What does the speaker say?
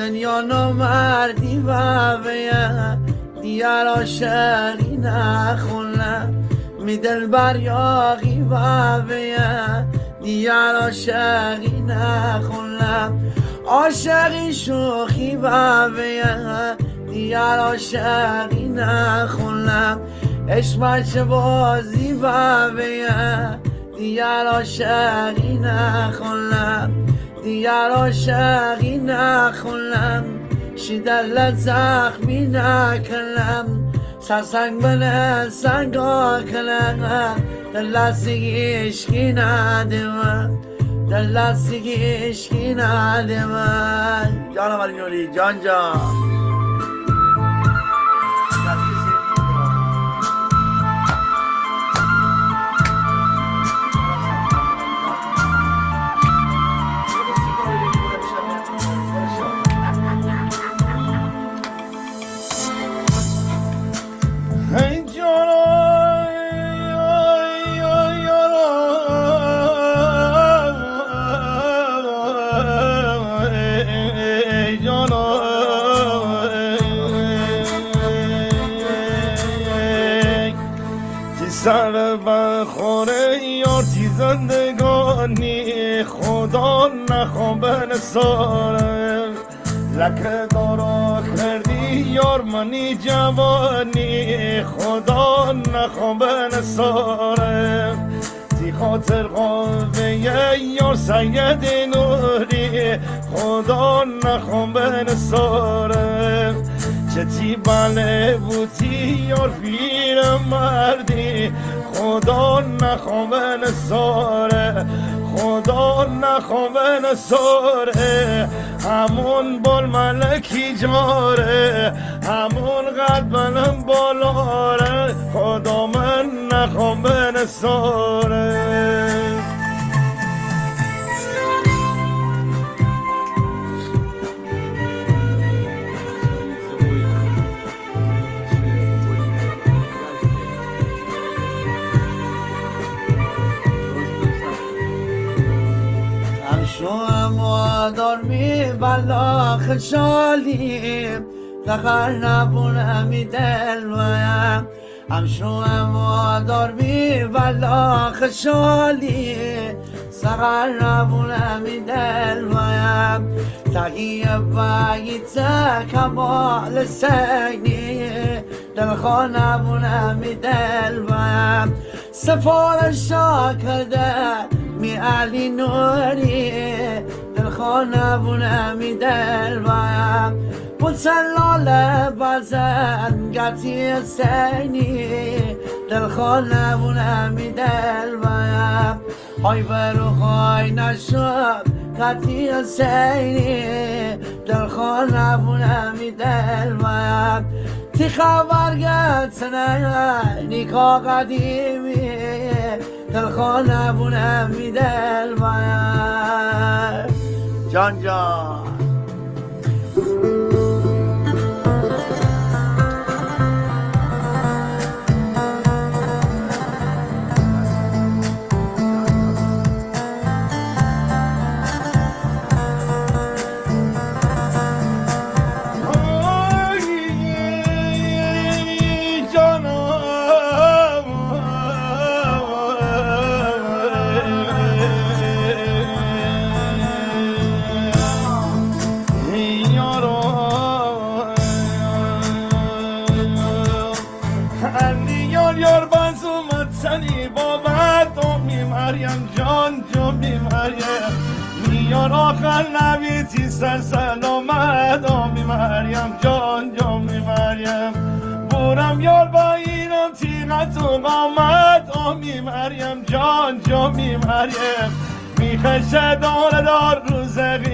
دنیا نامردی و بیا دیگر عاشقی نخونم می دل بر یاقی و بیا دیگر عاشقی نخونم عاشقی شوخی و بیا دیگر عاشقی نخونم عشق بچه بازی و بیا دیگر عاشقی نخونم دیگر عاشقی نخونم شیدل زخمی نکنم سرسنگ بله سنگا کنم دلستگی عشقی ندیم دلستگی عشقی ندیم جانم علی نوری جان جان سر بخوره یار تی زندگانی خدا نخوام بنساره لکه دارا کردی یار منی جوانی خدا نخوام بنساره تی خاطر قاوه یار سید نوری خدا نخوام بنساره چتی بله بوتی یار پیر مردی خدا نخوام بنساره خدا نخوام بنساره همون بال ملکی جاره همون قد بلم بالاره خدا من نخوام بنساره دارمی بلا خشالی زغر نبونمی دل ویم همشو اما دارمی بلا خشالی زغر نبونمی دل ویم تقیه باییت کمال سگنی دلخوا نبونمی دل ویم سفارشا کرده می علی نوری دلخوا نبونمی دل ویم بود سلال بزن گتی سینی دلخوا نبونمی دل ویم های برو های نشد گتی سینی دلخوا نبونمی دل ویم تی خبر گتنه نیکا قدیمی دلخوا نبونمی دل ویم جان جان یار باز اومد سنی بابت امی مریم جان جمی مریم میار آخر نویتی سر سلامت امی مریم جان جمی مریم بورم یار با اینم تیغت و قامت امی مریم جان جمی مریم میخشه دار روزقی